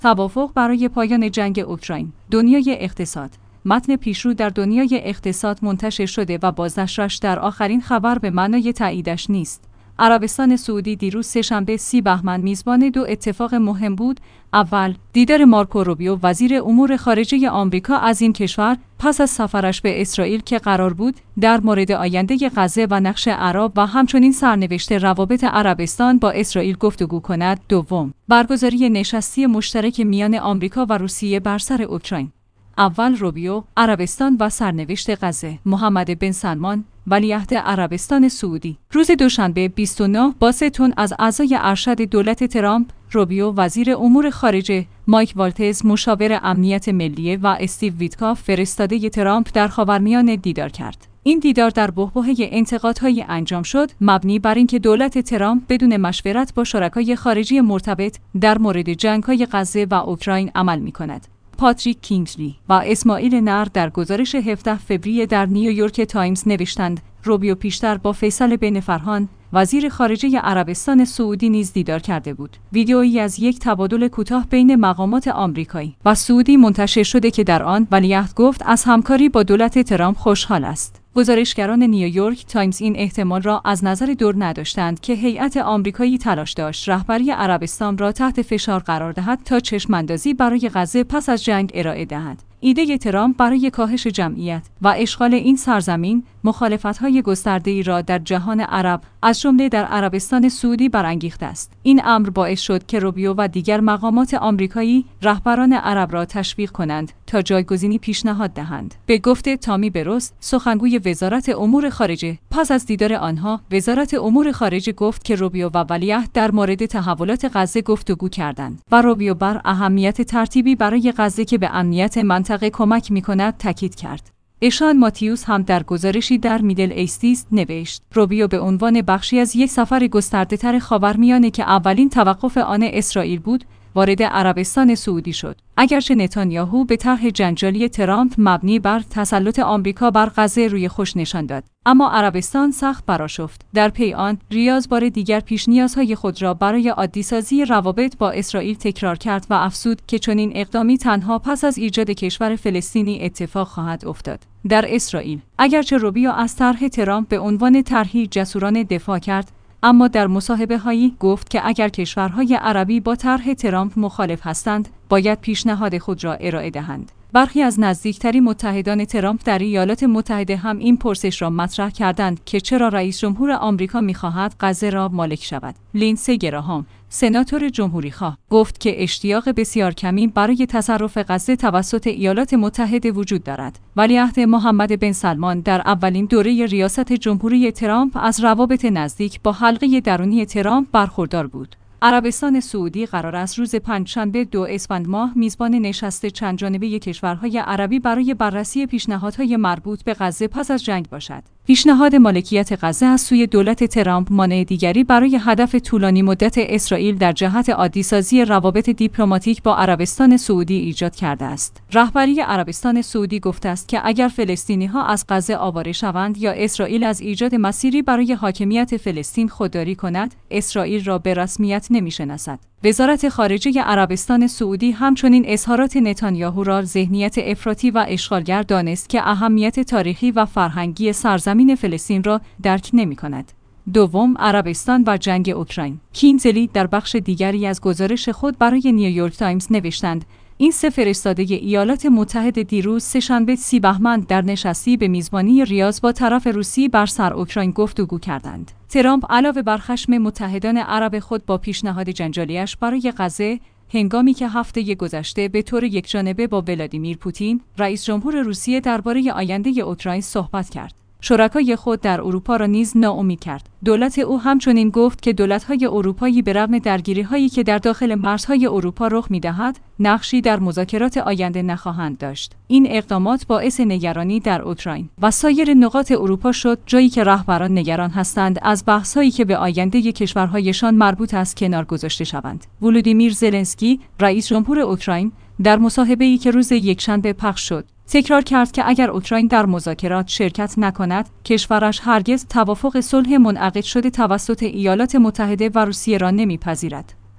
توافق برای پایان جنگ اوکراین. دنیای اقتصاد. متن پیشرو در دنیای اقتصاد منتشر شده و بازنشرش در آخرین خبر به معنای تاییدش نیست. عربستان سعودی دیروز سه‌شنبه 30 بهمن میزبان دو اتفاق مهم بود. اول، دیدار مارکو روبیو وزیر امور خارجه آمریکا از این کشور پس از سفرش به اسرائیل که قرار بود در مورد آینده غزه و نقش عرب و همچنین سرنوشت روابط عربستان با اسرائیل گفتگو کند. دوم، برگزاری نشستی مشترک میان آمریکا و روسیه بر سر اوکراین. اول روبیو، عربستان و سرنوشت غزه. محمد بن سلمان، ولیعهد عربستان سعودی. روز دوشنبه 29 با 3 تن از اعضای ارشد دولت ترامپ، روبیو وزیر امور خارجه، مایک والتز مشاور امنیت ملی و استیو ویتکاف فرستاده ترامپ در خاورمیانه دیدار کرد. این دیدار در بحبوحه انتقادهای انجام شد مبنی بر اینکه دولت ترامپ بدون مشورت با شرکای خارجی مرتبط در مورد جنگ‌های غزه و اوکراین عمل می‌کند. پاتریک کینگزلی و اسماعیل نر در گزارش 17 فوریه در نیویورک تایمز نوشتند روبیو پیشتر با فیصل بن فرحان وزیر خارجه عربستان سعودی نیز دیدار کرده بود. ویدئویی از یک تبادل کوتاه بین مقامات آمریکایی و سعودی منتشر شده که در آن ولیعهد گفت از همکاری با دولت ترامپ خوشحال است. گزارشگران نیویورک تایمز این احتمال را از نظر دور نداشتند که هیئت آمریکایی تلاش داشت رهبری عربستان را تحت فشار قرار دهد تا چشم‌اندازی برای غزه پس از جنگ ارائه دهد. ایده ترامپ برای کاهش جمعیت و اشغال این سرزمین مخالفت‌های گسترده‌ای را در جهان عرب از جمله در عربستان سعودی برانگیخته است. این امر باعث شد که روبیو و دیگر مقامات آمریکایی رهبران عرب را تشویق کنند تا جایگزینی پیشنهاد دهند. به گفته تامی بروس، سخنگوی وزارت امور خارجه، پس از دیدار آنها، وزارت امور خارجه گفت که روبیو و ولیعهد در مورد تحولات غزه گفتگو کردند و روبیو بر اهمیت ترتیبی برای غزه که به امنیت منطقه کمک می‌کند تاکید کرد. اشان ماتیوس هم در گزارشی در میدل ایستیست نوشت روبیو به عنوان بخشی از یک سفر گسترده‌تر خاورمیانه که اولین توقف آن اسرائیل بود وارد عربستان سعودی شد. اگرچه نتانیاهو به طرح جنجالی ترامپ مبنی بر تسلط آمریکا بر غزه روی خوش نشان داد، اما عربستان سخت برآشفت. در پی آن ریاض بار دیگر پیش نیازهای خود را برای عادی‌سازی روابط با اسرائیل تکرار کرد و افزود که چنین اقدامی تنها پس از ایجاد کشور فلسطینی اتفاق خواهد افتاد. در اسرائیل، اگرچه روبیو از طرح ترامپ به عنوان طرحی جسورانه دفاع کرد، اما در مصاحبه‌هایی گفت که اگر کشورهای عربی با طرح ترامپ مخالف هستند، باید پیشنهاد خود را ارائه دهند. برخی از نزدیکترین متحدان ترامپ در ایالات متحده هم این پرسش را مطرح کردند که چرا رئیس جمهور آمریکا می‌خواهد غزه را مالک شود. لیندسی گراهام، سناتور جمهوری‌خواه، گفت که اشتیاق بسیار کمی برای تصرف غزه توسط ایالات متحده وجود دارد. ولیعهد محمد بن سلمان در اولین دوره ریاست جمهوری ترامپ از روابط نزدیک با حلقه درونی ترامپ برخوردار بود. عربستان سعودی قرار است روز پنجشنبه 2 اسفند ماه میزبان نشست چند جانبه کشورهای عربی برای بررسی پیشنهادهای مربوط به غزه پس از جنگ باشد. پیشنهاد مالکیت غزه از سوی دولت ترامپ مانع دیگری برای هدف طولانی مدت اسرائیل در جهت عادی‌سازی روابط دیپلماتیک با عربستان سعودی ایجاد کرده است. رهبری عربستان سعودی گفته است که اگر فلسطینی‌ها از غزه آواره شوند یا اسرائیل از ایجاد مسیری برای حاکمیت فلسطین خودداری کند، اسرائیل را به رسمیت نمی‌شناسد. وزارت خارجه عربستان سعودی همچنین اظهارات نتانیاهو را ذهنیت افراطی و اشغالگر دانست که اهمیت تاریخی و فرهنگی سرزمین فلسطین را درک نمی‌کند. دوم، عربستان و جنگ اوکراین. کینزلی در بخش دیگری از گزارش خود برای نیویورک تایمز نوشتند این 3 فرستاده ایالات متحده دیروز سه‌شنبه 30 بهمن در نشستی به میزبانی ریاض با طرف روسی بر سر اوکراین گفتگو کردند. ترامپ علاوه بر خشم متحدان عرب خود با پیشنهاد جنجالیش برای غزه، هنگامی که هفته گذشته به طور یکجانبه با ولادیمیر پوتین، رئیس جمهور روسیه درباره آینده اوکراین صحبت کرد. شرکای خود در اروپا را نیز ناامید کرد. دولت او همچنین گفت که دولت‌های اروپایی به رغم درگیری‌هایی که در داخل مرزهای اروپا رخ می‌دهد، نقشی در مذاکرات آینده نخواهند داشت. این اقدامات باعث نگرانی در اوکراین و سایر نقاط اروپا شد، جایی که رهبران نگران هستند از بحث‌هایی که به آینده کشورهایشان مربوط است کنار گذاشته شوند. ولودیمیر زلنسکی، رئیس جمهور اوکراین، در مصاحبه‌ای که روز یکشنبه پخش شد، تکرار کرد که اگر اوکراین در مذاکرات شرکت نکند، کشورش هرگز توافق صلح منعقد شده توسط ایالات متحده و روسیه را نمیپذیرد.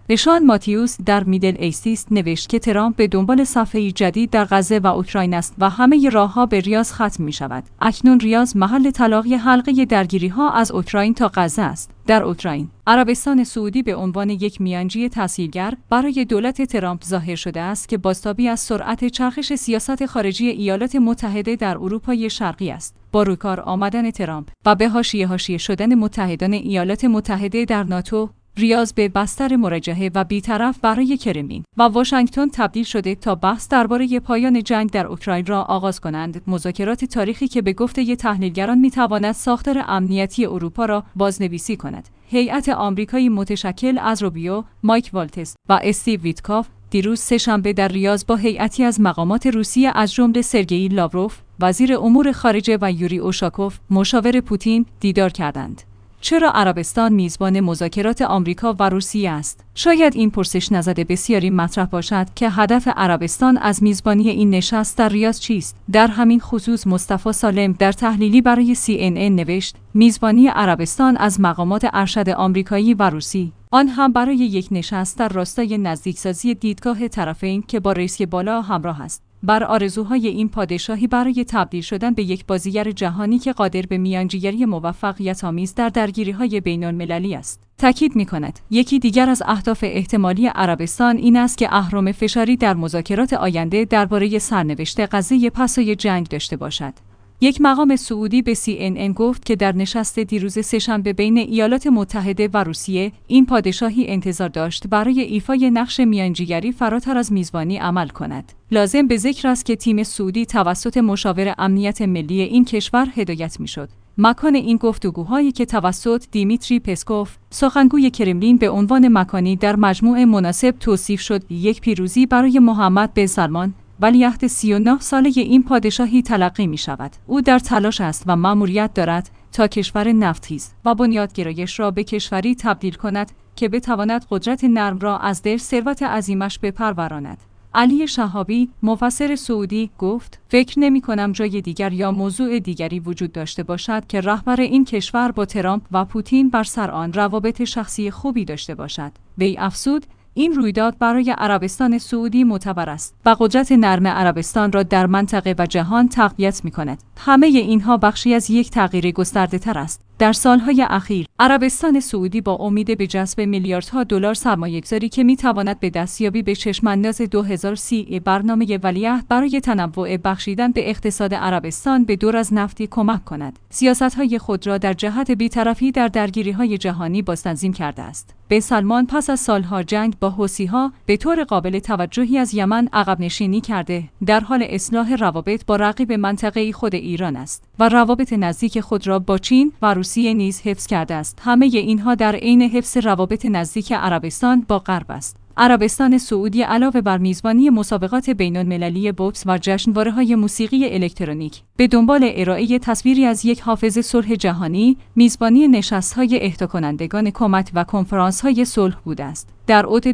نشان ماتیوس در میدل ایستیست نوشت که ترامپ به دنبال صفحه‌ای جدید در غزه و اوکراین است و همه راه‌ها به ریاض ختم می‌شود. اکنون ریاض محل تلاقی حلقه درگیری‌ها از اوکراین تا غزه است. در اوکراین، عربستان سعودی به عنوان یک میانجی تسهیلگر برای دولت ترامپ ظاهر شده است که بازتابی از سرعت چرخش سیاست خارجی ایالات متحده در اروپای شرقی است. با روکار آمدن ترامپ و به حاشیه شدن متحدان ایالات متحده در ناتو، ریاض به بستر مواجهه و بی‌طرف برای کرملین و واشنگتن تبدیل شده تا بحث درباره پایان جنگ در اوکراین را آغاز کنند. مذاکرات تاریخی که به گفته تحلیلگران می‌تواند ساختار امنیتی اروپا را بازنویسی کند. هیئت آمریکایی متشکل از روبیو، مایک والتز و استیو ویتکاف دیروز سه‌شنبه در ریاض با هیئتی از مقامات روسیه از جمله سرگئی لاوروف، وزیر امور خارجه و یوری اوشاکوف، مشاور پوتین، دیدار کردند. چرا عربستان میزبان مذاکرات آمریکا و روسیه است؟ شاید این پرسش نزد بسیاری مطرح باشد که هدف عربستان از میزبانی این نشست در ریاض چیست؟ در همین خصوص مصطفی سالم در تحلیلی برای CNN نوشت: میزبانی عربستان از مقامات ارشد آمریکایی و روسی، آن هم برای یک نشست در راستای نزدیکسازی دیدگاه طرفین که با ریسک بالا همراه است، بر آرزوهای این پادشاهی برای تبدیل شدن به یک بازیگر جهانی که قادر به میانجیگری موفقیت‌آمیز در درگیری‌های بین‌المللی است. تاکید می‌کند یکی دیگر از اهداف احتمالی عربستان این است که اهرم فشاری در مذاکرات آینده درباره سرنوشت غزه پسای جنگ داشته باشد. یک مقام سعودی به CNN گفت که در نشست دیروز سه‌شنبه بین ایالات متحده و روسیه، این پادشاهی انتظار داشت برای ایفای نقش میانجیگری فراتر از میزبانی عمل کند. لازم به ذکر است که تیم سعودی توسط مشاور امنیت ملی این کشور هدایت می‌شد. مکان این گفتگوهایی که توسط دیمیتری پسکوف، سخنگوی کرملین، به عنوان مکانی در مجموع مناسب توصیف شد، یک پیروزی برای محمد بن سلمان، ولیعهد 39 ساله این پادشاهی تلقی می شود. او در تلاش است و مأموریت دارد تا کشور نفتخیز و بنیادگرایش را به کشوری تبدیل کند که بتواند قدرت نرم را از در ثروت عظیمش بپروراند. علی شهابی، مفسر سعودی، گفت: فکر نمی کنم جای دیگر یا موضوع دیگری وجود داشته باشد که رهبر این کشور با ترامپ و پوتین بر سر آن روابط شخصی خوبی داشته باشد. وی افزود: این رویداد برای عربستان سعودی معتبر است و قدرت نرم عربستان را در منطقه و جهان تقویت می‌کند. همه اینها بخشی از یک تغییر گسترده‌تر است. در سالهای اخیر، عربستان سعودی با امید به جذب میلیاردها دلار سرمایه‌گذاری که می‌تواند به دستیابی به چشم‌انداز 2030 برنامه ولیعهد برای تنوع بخشیدن به اقتصاد عربستان به دور از نفتی کمک کند، سیاست‌های خود را در جهت بی‌طرفی در درگیری‌های جهانی بازتنظیم کرده است. بن سلمان پس از سالها جنگ با حوثی‌ها به طور قابل توجهی از یمن عقب نشینی کرده، در حال اصلاح روابط با رقیب منطقه‌ای خود ایران است و روابط نزدیک خود را با چین و روسیه نیز حفظ کرده است. همه اینها در عین حفظ روابط نزدیک عربستان با غرب است. عربستان سعودی علاوه بر میزبانی مسابقات بین‌المللی بوکس و جشنواره‌های موسیقی الکترونیک، به دنبال ارائه تصویری از یک حافظ صلح جهانی، میزبانی نشست‌های اهداکنندگان کمک و کنفرانس‌های صلح بوده است. در اوت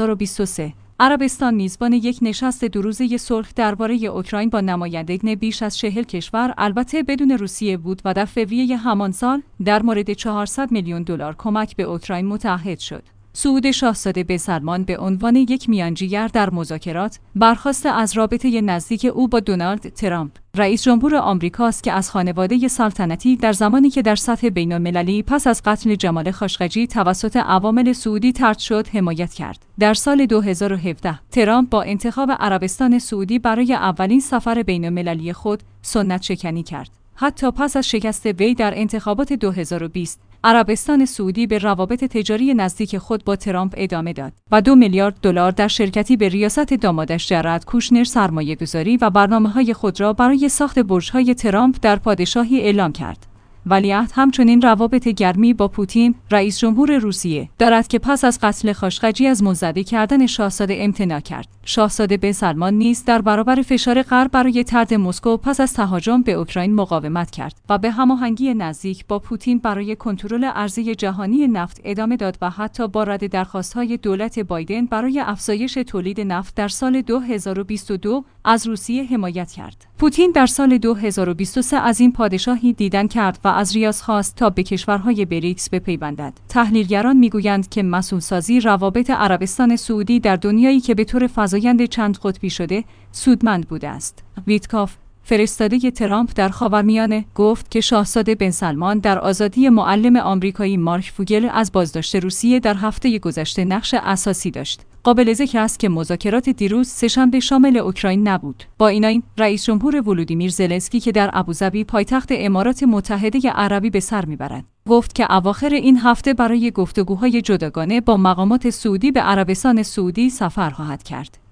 2023 عربستان میزبان یک نشست دوروزه صلح درباره اوکراین با نمایندگان بیش از 40 کشور، البته بدون روسیه بود و در فوریه همان سال در مورد 400 میلیون دلار کمک به اوکراین متعهد شد. صعود شاهزاده بن سلمان به عنوان یک میانجیگر در مذاکرات، برخواسته از رابطه نزدیک او با دونالد ترامپ، رئیس جمهور آمریکاست که از خانواده سلطنتی در زمانی که در سطح بین‌المللی پس از قتل جمال خاشقجی توسط عوامل سعودی طرد شد، حمایت کرد. در سال 2017 ترامپ با انتخاب عربستان سعودی برای اولین سفر بین‌المللی خود سنت شکنی کرد. حتی پس از شکست وی در انتخابات 2020، عربستان سعودی به روابط تجاری نزدیک خود با ترامپ ادامه داد و 2 میلیارد دلار در شرکتی به ریاست دامادش جرد کوشنر سرمایه‌گذاری و برنامه‌های خود را برای ساخت برج‌های ترامپ در پادشاهی اعلام کرد. ولیعهد همچنین روابط گرمی با پوتین، رئیس جمهور روسیه، دارد که پس از قتل خاشقجی از منزوی کردن شاهزاده امتناع کرد. شاهزاده بن سلمان نیز در برابر فشار غرب برای طرد مسکو پس از تهاجم به اوکراین مقاومت کرد و به هماهنگی نزدیک با پوتین برای کنترل عرضه جهانی نفت ادامه داد و حتی با رد درخواست‌های دولت بایدن برای افزایش تولید نفت در سال 2022 از روسیه حمایت کرد. پوتین در سال 2023 از این پادشاهی دیدن کرد و از ریاض خواست تا به کشورهای بریکس بپیوندد. تحلیلگران میگویند که مسئولسازی روابط عربستان سعودی در دنیایی که به طور فزاینده چند قطبی شده، سودمند بوده است. ویتکاف، فرستاده ترامپ در خاورمیانه، گفت که شاهزاده بن سلمان در آزادی معلم آمریکایی مارک فوگل از بازداشت روسیه در هفته گذشته نقش اساسی داشت. قابل ذکر است که مذاکرات دیروز سه‌شنبه شامل اوکراین نبود. با این رئیس جمهور ولودیمیر زلنسکی که در ابوظبی پایتخت امارات متحده عربی به سر میبرد، گفت که اواخر این هفته برای گفتگوهای جداگانه با مقامات سعودی به عربستان سعودی سفر خواهد کرد.